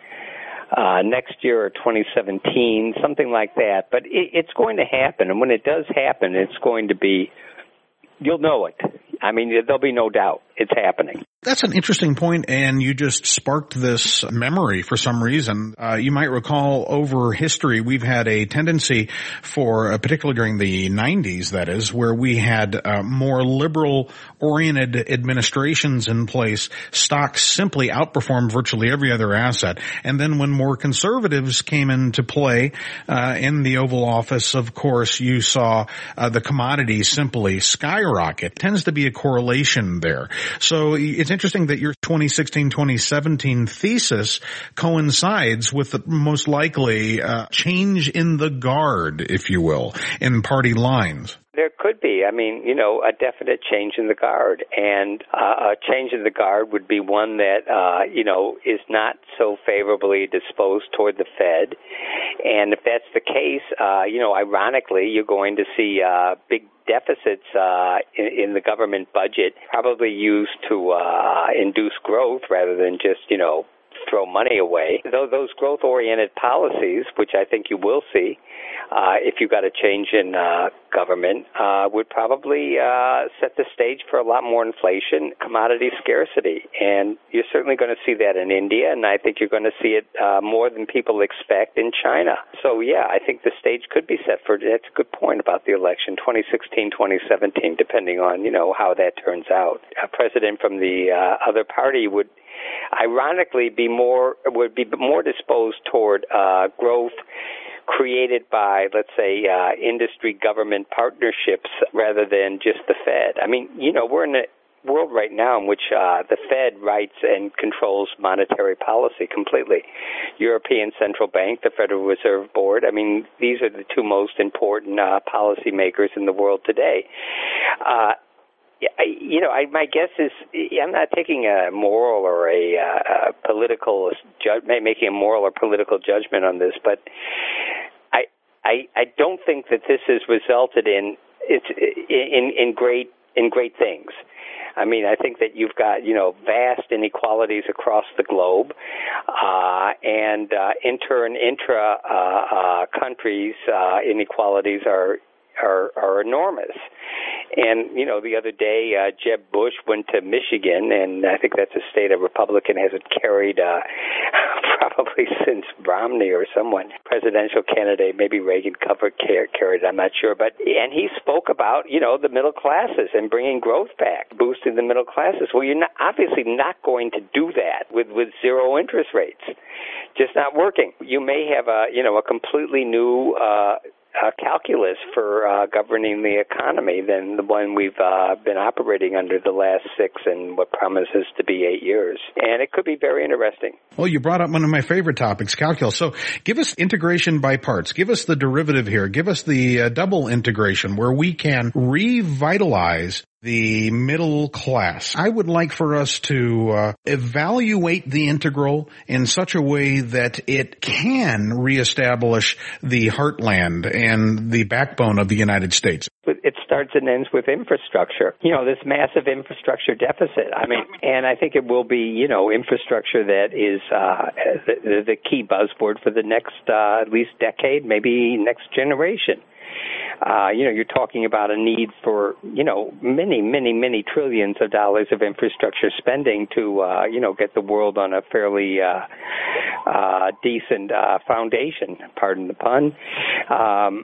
Uh, next year or twenty seventeen, something like that. But it, it's going to happen. And when it does happen, it's going to be, you'll know it. I mean, there'll be no doubt it's happening. That's an interesting point, and you just sparked this memory for some reason. Uh, you might recall over history, we've had a tendency for, uh, particularly during the nineties, that is, where we had uh, more liberal-oriented administrations in place. Stocks simply outperformed virtually every other asset. And then when more conservatives came into play uh, in the Oval Office, of course, you saw uh, the commodities simply skyrocket. Tends to be a correlation there. So it's interesting that your twenty sixteen twenty seventeen thesis coincides with the most likely uh, change in the guard, if you will, in party lines. There could be. I mean, you know, a definite change in the guard. And uh, a change in the guard would be one that, uh, you know, is not so favorably disposed toward the Fed. And if that's the case, uh, you know, ironically, you're going to see uh, big deficits uh, in, in the government budget probably used to uh, induce growth rather than just, you know, throw money away. Though those growth-oriented policies, which I think you will see, uh, if you got a change in uh, government, uh, would probably uh, set the stage for a lot more inflation, commodity scarcity. And you're certainly going to see that in India, and I think you're going to see it uh, more than people expect in China. So, yeah, I think the stage could be set for, that's a good point about the election, twenty sixteen, twenty seventeen, depending on, you know, how that turns out. A president from the uh, other party would ironically be more, would be more disposed toward uh, growth created by, let's say, uh, industry-government partnerships rather than just the Fed. I mean, you know, we're in a world right now in which uh, the Fed writes and controls monetary policy completely. European Central Bank, the Federal Reserve Board, I mean, these are the two most important uh, policy makers in the world today. Uh, You know, I, my guess is I'm not taking a moral or a, uh, a political, ju- making a moral or political judgment on this, but I, I, I don't think that this has resulted in it's in, in great in great things. I mean, I think that you've got, you know, vast inequalities across the globe, uh, and uh, inter and intra uh, uh, countries uh, inequalities are. Are, are enormous. And, you know, the other day, uh, Jeb Bush went to Michigan, and I think that's a state a Republican hasn't carried uh, probably since Romney or someone, presidential candidate, maybe Reagan covered carried, I'm not sure. But and he spoke about, you know, the middle classes and bringing growth back, boosting the middle classes. Well, you're not, obviously not going to do that with, with zero interest rates. Just not working. You may have a, you know, a completely new uh Uh, calculus for uh, governing the economy than the one we've uh, been operating under the last six and what promises to be eight years. And it could be very interesting. Well, you brought up one of my favorite topics, calculus. So give us integration by parts. Give us the derivative here. Give us the uh, double integration where we can revitalize the middle class. I would like for us to uh, evaluate the integral in such a way that it can reestablish the heartland and the backbone of the United States. It starts and ends with infrastructure. You know, this massive infrastructure deficit. I mean, and I think it will be, you know, infrastructure that is uh, the, the key buzzword for the next uh, at least decade, maybe next generation. Uh, you know, you're talking about a need for, you know, many, many, many trillions of dollars of infrastructure spending to, uh, you know, get the world on a fairly uh, uh, decent uh, foundation, pardon the pun. Um,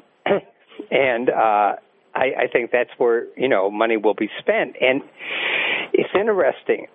and uh, I, I think that's where, you know, money will be spent. And it's interesting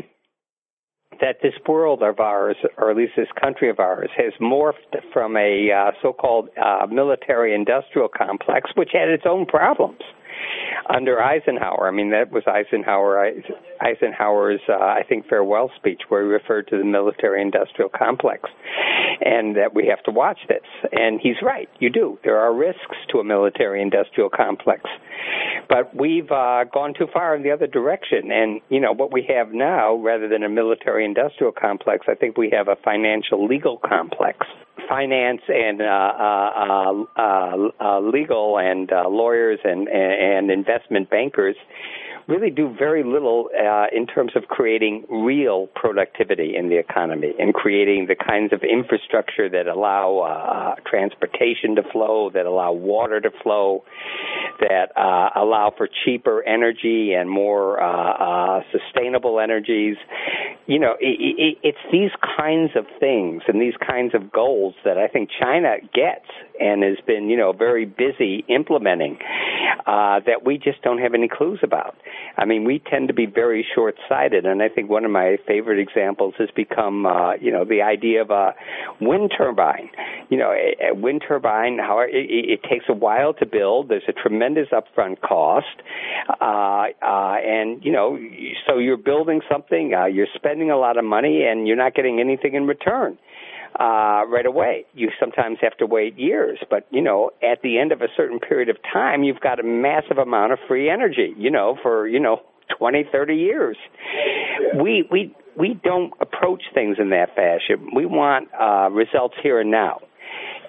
that this world of ours, or at least this country of ours, has morphed from a uh, so-called uh, military-industrial complex, which had its own problems under Eisenhower. I mean, that was Eisenhower, Eisenhower's, uh, I think, farewell speech, where he referred to the military-industrial complex, and that we have to watch this. And he's right, you do. There are risks to a military-industrial complex. But we've uh, gone too far in the other direction. And, you know, what we have now, rather than a military-industrial complex, I think we have a financial-legal complex. Finance and uh, uh, uh, uh, legal and uh, lawyers and, and investment bankers really do very little uh, in terms of creating real productivity in the economy and creating the kinds of infrastructure that allow uh, transportation to flow, that allow water to flow, that uh, allow for cheaper energy and more uh, uh, sustainable energies. You know, it, it, it's these kinds of things and these kinds of goals that I think China gets and has been, you know, very busy implementing uh, that we just don't have any clues about. I mean, we tend to be very short-sighted, and I think one of my favorite examples has become, uh, you know, the idea of a wind turbine. You know, a, a wind turbine, how it, it, it takes a while to build. There's a tremendous upfront cost, uh, uh, and, you know, so you're building something, uh, you're spending a lot of money, and you're not getting anything in return. Uh, right away. You sometimes have to wait years, but, you know, at the end of a certain period of time, you've got a massive amount of free energy, you know, for, you know, twenty, thirty years. We, we, we don't approach things in that fashion. We want, uh, results here and now.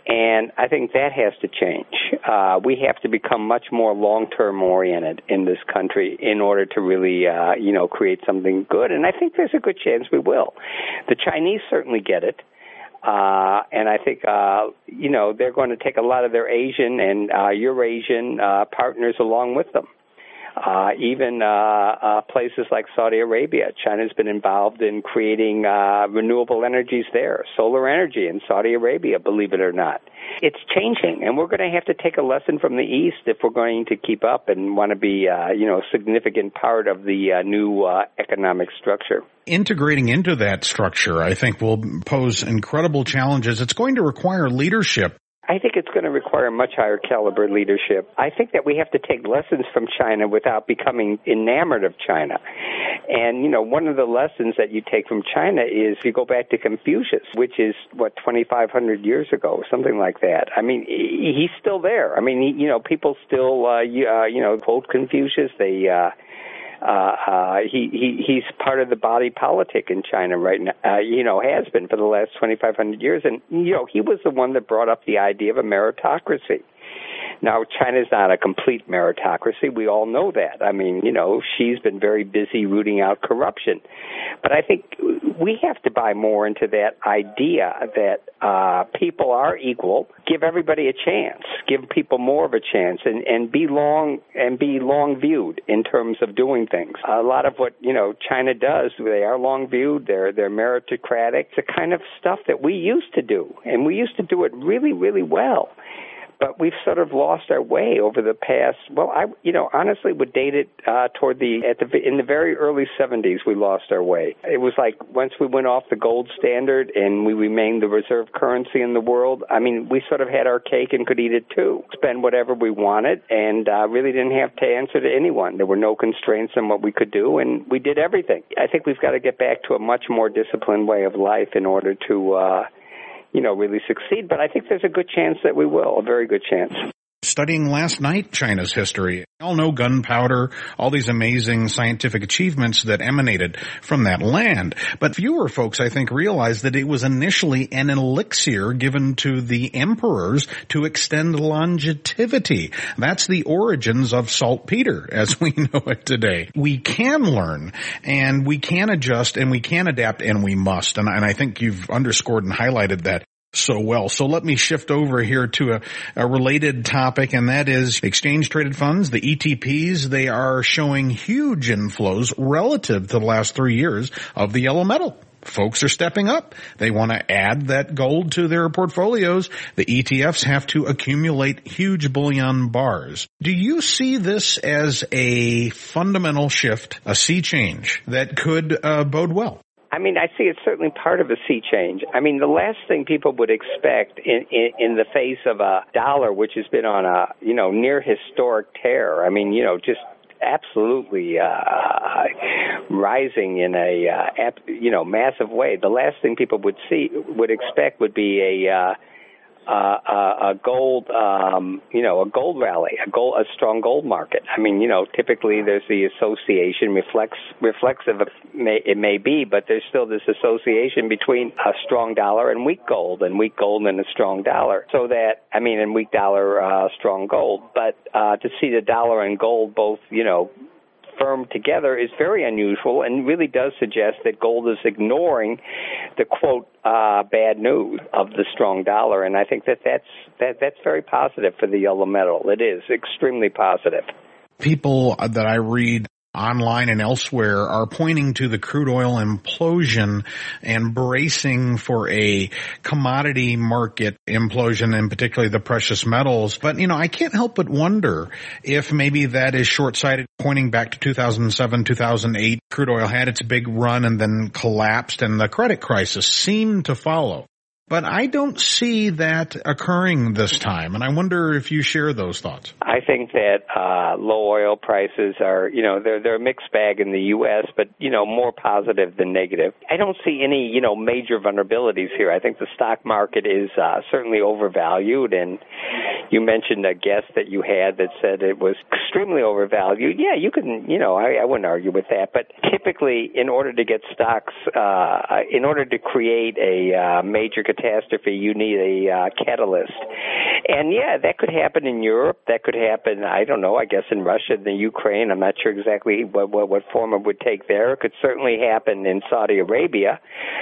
And I think that has to change. Uh, we have to become much more long-term oriented in this country in order to really, uh, you know, create something good. And I think there's a good chance we will. The Chinese certainly get it. Uh, and I think, uh, you know, they're going to take a lot of their Asian and uh, Eurasian uh, partners along with them. Uh, even uh, uh, places like Saudi Arabia. China's been involved in creating uh, renewable energies there, solar energy in Saudi Arabia, believe it or not. It's changing, and we're going to have to take a lesson from the East if we're going to keep up and want to be, uh, you know, a significant part of the uh, new uh, economic structure. Integrating into that structure, I think, will pose incredible challenges. It's going to require leadership. I think it's going to require much higher caliber leadership. I think that we have to take lessons from China without becoming enamored of China. And, you know, one of the lessons that you take from China is you go back to Confucius, which is, what, twenty-five hundred years ago, something like that. I mean, he's still there. I mean, he, you know, people still, uh, you, uh, you know, quote Confucius. They, uh, Uh, uh, he, he, he's part of the body politic in China right now, uh, you know, has been for the last twenty-five hundred years. And, you know, he was the one that brought up the idea of a meritocracy. Now, China's not a complete meritocracy. We all know that. I mean, you know, she's been very busy rooting out corruption. But I think we have to buy more into that idea that uh, people are equal. Give everybody a chance. Give people more of a chance, and, and be long and be long viewed in terms of doing things. A lot of what, you know, China does, they are long viewed. They're they're meritocratic. It's the kind of stuff that we used to do, and we used to do it really, really well. But we've sort of lost our way over the past. Well, I, you know, honestly, would date it uh, toward the at the in the very early seventies. We lost our way. It was like once we went off the gold standard and we remained the reserve currency in the world. I mean, we sort of had our cake and could eat it too. Spend whatever we wanted, and uh, really didn't have to answer to anyone. There were no constraints on what we could do, and we did everything. I think we've got to get back to a much more disciplined way of life in order to. Uh, you know, really succeed. But I think there's a good chance that we will, a very good chance. Studying last night China's history, we all know gunpowder, all these amazing scientific achievements that emanated from that land. But fewer folks, I think, realize that it was initially an elixir given to the emperors to extend longevity. That's the origins of saltpeter as we know it today. We can learn, and we can adjust, and we can adapt, and we must. And, and I think you've underscored and highlighted that so well. So let me shift over here to a, a related topic, and that is exchange-traded funds, the E T Ps. They are showing huge inflows relative to the last three years of the yellow metal. Folks are stepping up. They want to add that gold to their portfolios. The E T Fs have to accumulate huge bullion bars. Do you see this as a fundamental shift, a sea change that could uh, bode well? I mean, I see it's certainly part of a sea change. I mean, the last thing people would expect in, in, in the face of a dollar, which has been on a, you know, near historic tear. I mean, you know, just absolutely uh, rising in a, uh, you know, massive way. The last thing people would see, would expect would be a, uh, Uh, a gold, um, you know, a gold rally, a gold, a strong gold market. I mean, you know, typically there's the association, reflex, reflexive it may, it may be, but there's still this association between a strong dollar and weak gold, and weak gold and a strong dollar. So that, I mean, and weak dollar, uh, strong gold. But uh, to see the dollar and gold both, you know, firm together is very unusual and really does suggest that gold is ignoring the, quote, uh, bad news of the strong dollar. And I think that that's, that, that's very positive for the yellow metal. It is extremely positive. People that I read online and elsewhere are pointing to the crude oil implosion and bracing for a commodity market implosion, and particularly the precious metals. But, you know, I can't help but wonder if maybe that is short-sighted, pointing back to two thousand seven, two thousand eight. Crude oil had its big run and then collapsed, and the credit crisis seemed to follow. But I don't see that occurring this time, and I wonder if you share those thoughts. I think that uh, low oil prices are, you know, they're they're a mixed bag in the U S, but, you know, more positive than negative. I don't see any, you know, major vulnerabilities here. I think the stock market is uh, certainly overvalued, and you mentioned a guest that you had that said it was extremely overvalued. Yeah, you can, you know, I, I wouldn't argue with that, but typically in order to get stocks, uh, in order to create a uh, major catastrophe, catastrophe, you need a uh, catalyst. And, yeah, that could happen in Europe. That could happen, I don't know, I guess in Russia, the Ukraine. I'm not sure exactly what, what, what form it would take there. It could certainly happen in Saudi Arabia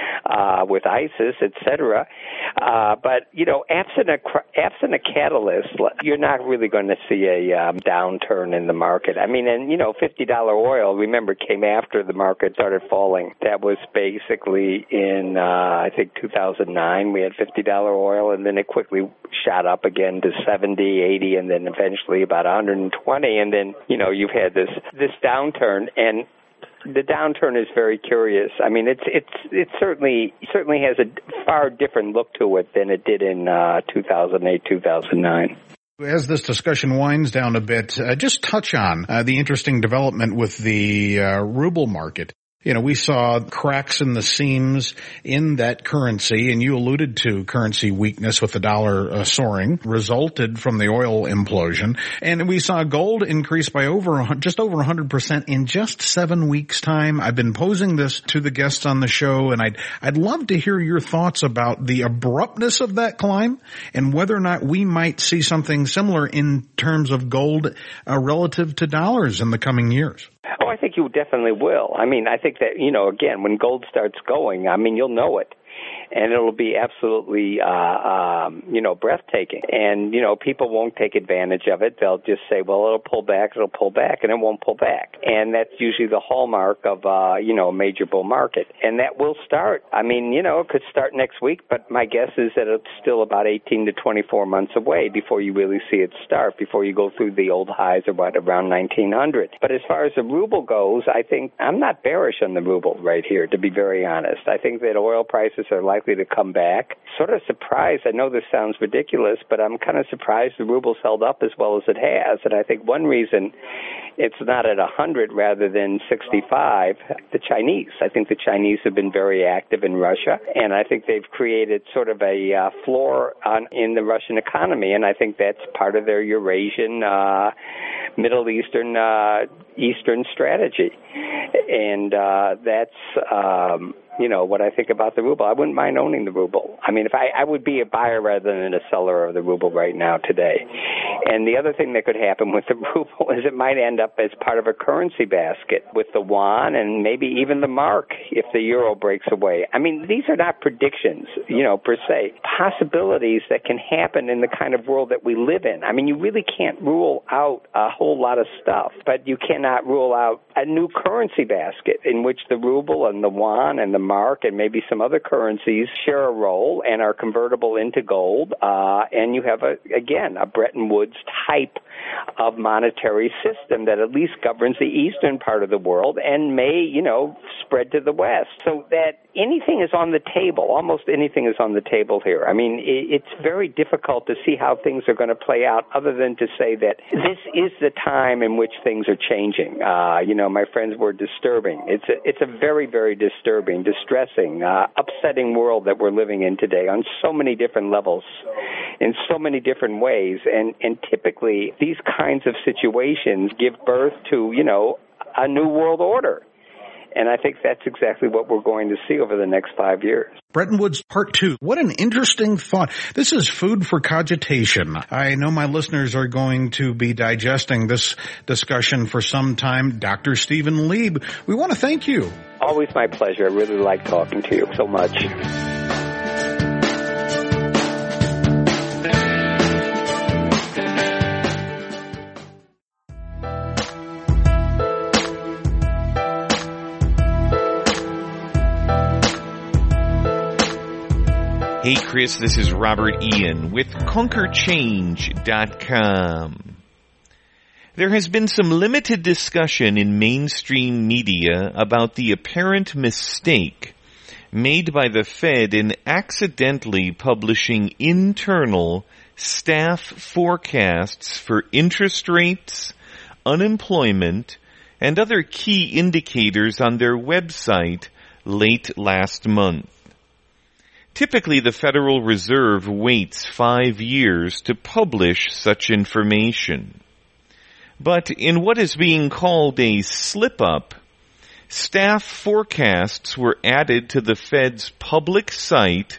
uh, with ISIS, et cetera. Uh, but, you know, absent a, absent a catalyst, you're not really going to see a um, downturn in the market. I mean, and, you know, fifty dollars oil, remember, came after the market started falling. That was basically in, uh, I think, two thousand nine. We had fifty dollars oil, and then it quickly shot up again to seventy, eighty, and then eventually about one hundred twenty. And then, you know, you've had this, this downturn, and the downturn is very curious. I mean, it's it's it certainly certainly has a far different look to it than it did in uh, two thousand eight, two thousand nine. As this discussion winds down a bit, uh, just touch on uh, the interesting development with the uh, ruble market. You know, we saw cracks in the seams in that currency, and you alluded to currency weakness with the dollar uh, soaring, resulted from the oil implosion. And we saw gold increase by over just over one hundred percent in just seven weeks' time. I've been posing this to the guests on the show, and I'd I'd love to hear your thoughts about the abruptness of that climb and whether or not we might see something similar in terms of gold uh, relative to dollars in the coming years. Oh, I think you definitely will. I mean, I think that, you know, again, when gold starts going, I mean, you'll know it. And it'll be absolutely, uh, um, you know, breathtaking. And, you know, people won't take advantage of it. They'll just say, well, it'll pull back, it'll pull back, and it won't pull back. And that's usually the hallmark of, uh, you know, a major bull market. And that will start. I mean, you know, it could start next week, but my guess is that it's still about eighteen to twenty-four months away before you really see it start, before you go through the old highs of what, around nineteen hundred. But as far as the ruble goes, I think I'm not bearish on the ruble right here, to be very honest. I think that oil prices are likely to come back. Sort of surprised. I know this sounds ridiculous, but I'm kind of surprised the ruble's held up as well as it has. And I think one reason it's not at one hundred rather than sixty-five, the Chinese. I think the Chinese have been very active in Russia, and I think they've created sort of a uh, floor on, in the Russian economy, and I think that's part of their Eurasian, uh, Middle Eastern, uh, Eastern strategy. And uh, that's... Um, you know, what I think about the ruble. I wouldn't mind owning the ruble. I mean, if I, I would be a buyer rather than a seller of the ruble right now today. And the other thing that could happen with the ruble is it might end up as part of a currency basket with the yuan and maybe even the mark if the euro breaks away. I mean, these are not predictions, you know, per se. Possibilities that can happen in the kind of world that we live in. I mean, you really can't rule out a whole lot of stuff, but you cannot rule out a new currency basket in which the ruble and the yuan and the mark and maybe some other currencies share a role and are convertible into gold. Uh, and you have, a, again, a Bretton Woods type of monetary system that at least governs the eastern part of the world and may, you know, spread to the west. So that anything is on the table. Almost anything is on the table here. I mean, it, it's very difficult to see how things are going to play out other than to say that this is the time in which things are changing. Uh, you know, my friends were disturbing. It's a, it's a very, very disturbing, distressing, uh, upsetting world that we're living in today on so many different levels, in so many different ways. And, and typically these kinds of situations give birth to, you know, a new world order. And I think that's exactly what we're going to see over the next five years. Bretton Woods Part two. What an interesting thought. This is food for cogitation. I know my listeners are going to be digesting this discussion for some time. Doctor Stephen Lieb, we want to thank you. Always my pleasure. I really like talking to you so much. Hey Chris, this is Robert Ian with Conquer Change dot com. There has been some limited discussion in mainstream media about the apparent mistake made by the Fed in accidentally publishing internal staff forecasts for interest rates, unemployment, and other key indicators on their website late last month. Typically, the Federal Reserve waits five years to publish such information. But in what is being called a slip-up, staff forecasts were added to the Fed's public site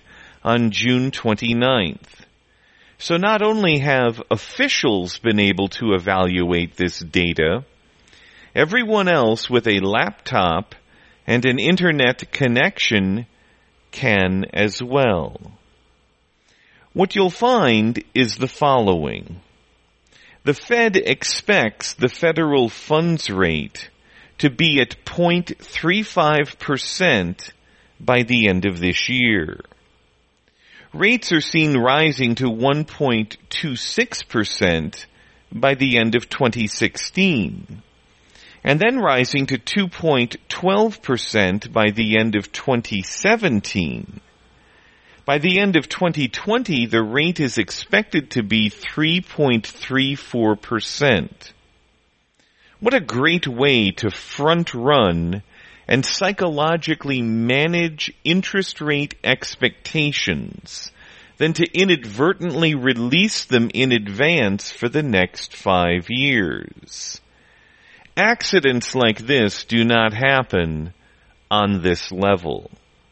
on June twenty-ninth. So not only have officials been able to evaluate this data, everyone else with a laptop and an internet connection can as well. What you'll find is the following. The Fed expects the federal funds rate to be at zero point three five percent by the end of this year. Rates are seen rising to one point two six percent by the end of twenty sixteen, and then rising to two point one two percent by the end of twenty seventeen. By the end of twenty twenty, the rate is expected to be three point three four percent. What a great way to front-run and psychologically manage interest rate expectations than to inadvertently release them in advance for the next five years. Accidents like this do not happen on this level.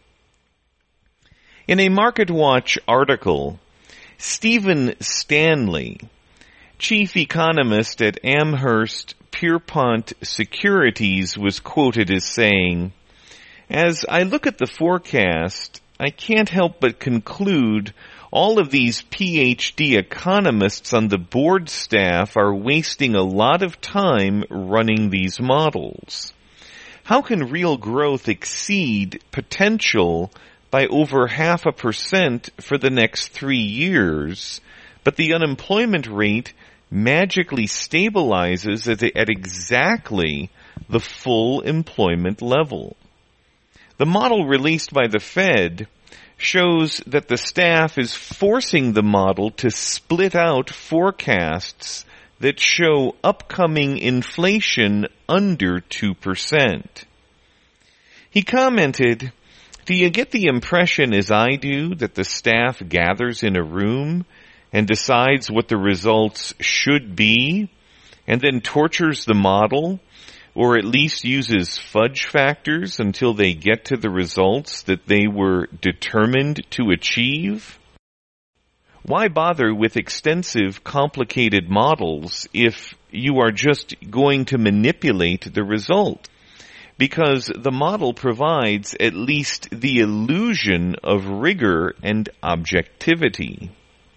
In a MarketWatch article, Stephen Stanley, chief economist at Amherst Pierpont Securities, was quoted as saying, "As I look at the forecast, I can't help but conclude all of these P H D economists on the board staff are wasting a lot of time running these models. How can real growth exceed potential by over half a percent for the next three years, but the unemployment rate magically stabilizes at, at exactly the full employment level?" The model released by the Fed shows that the staff is forcing the model to split out forecasts that show upcoming inflation under two percent. He commented, "Do you get the impression, as I do, that the staff gathers in a room and decides what the results should be, and then tortures the model, or at least uses fudge factors until they get to the results that they were determined to achieve? Why bother with extensive, complicated models if you are just going to manipulate the result? Because the model provides at least the illusion of rigor and objectivity."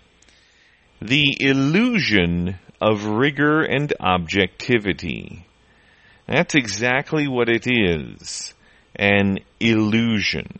The illusion of rigor and objectivity. That's exactly what it is, an illusion.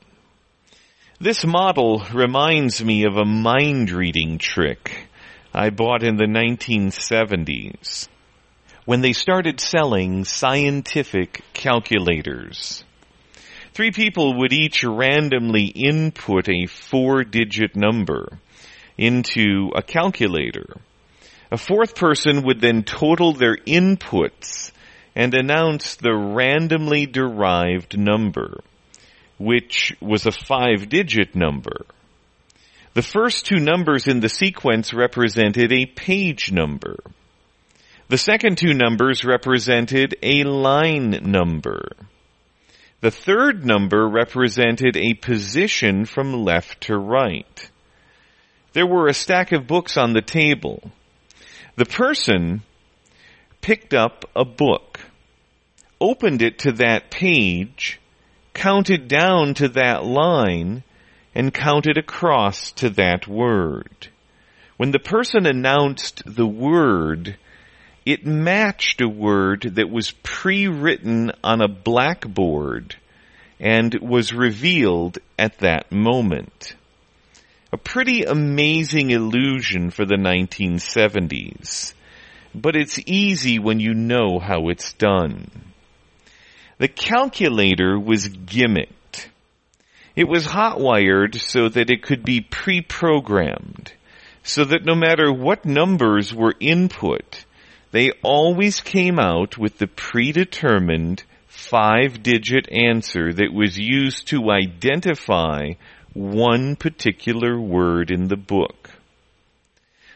This model reminds me of a mind-reading trick I bought in the nineteen seventies, when they started selling scientific calculators. Three people would each randomly input a four-digit number into a calculator. A fourth person would then total their inputs and announce the randomly derived number, which was a five-digit number. The first two numbers in the sequence represented a page number. The second two numbers represented a line number. The third number represented a position from left to right. There were a stack of books on the table. The person picked up a book, opened it to that page, counted down to that line, and counted across to that word. When the person announced the word, it matched a word that was pre-written on a blackboard and was revealed at that moment. A pretty amazing illusion for the nineteen seventies, but it's easy when you know how it's done. The calculator was gimmicked. It was hot-wired so that it could be pre-programmed, so that no matter what numbers were input, they always came out with the predetermined five-digit answer that was used to identify one particular word in the book.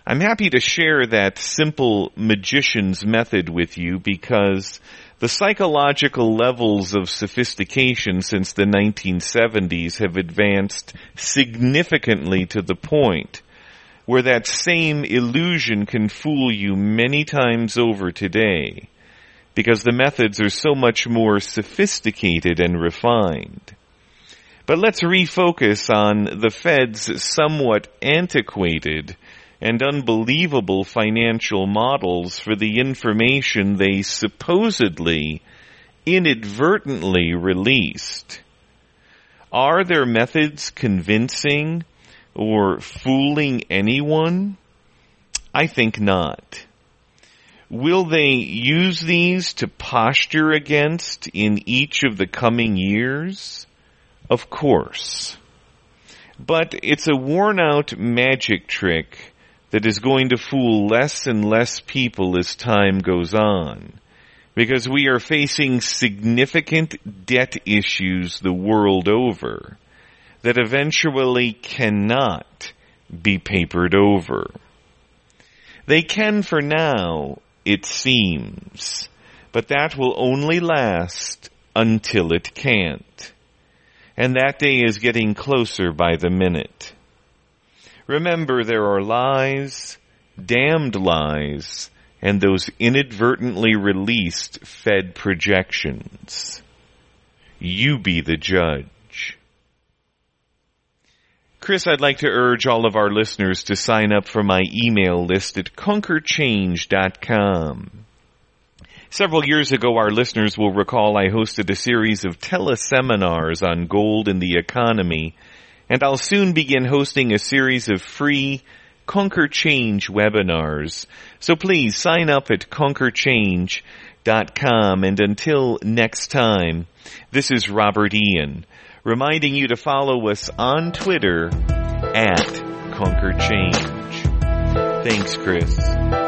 I'm happy to share that simple magician's method with you because the psychological levels of sophistication since the nineteen seventies have advanced significantly to the point where that same illusion can fool you many times over today, because the methods are so much more sophisticated and refined. But let's refocus on the Fed's somewhat antiquated and unbelievable financial models for the information they supposedly, inadvertently released. Are their methods convincing or fooling anyone? I think not. Will they use these to posture against in each of the coming years? Of course. But it's a worn-out magic trick that is going to fool less and less people as time goes on, because we are facing significant debt issues the world over that eventually cannot be papered over. They can for now, it seems, but that will only last until it can't. And that day is getting closer by the minute. Remember, there are lies, damned lies, and those inadvertently released Fed projections. You be the judge. Chris, I'd like to urge all of our listeners to sign up for my email list at conquer change dot com. Several years ago, our listeners will recall I hosted a series of teleseminars on gold and the economy, and I'll soon begin hosting a series of free Conquer Change webinars. So please sign up at conquer change dot com. And until next time, this is Robert Ian, reminding you to follow us on Twitter at Conquer Change. Thanks, Chris.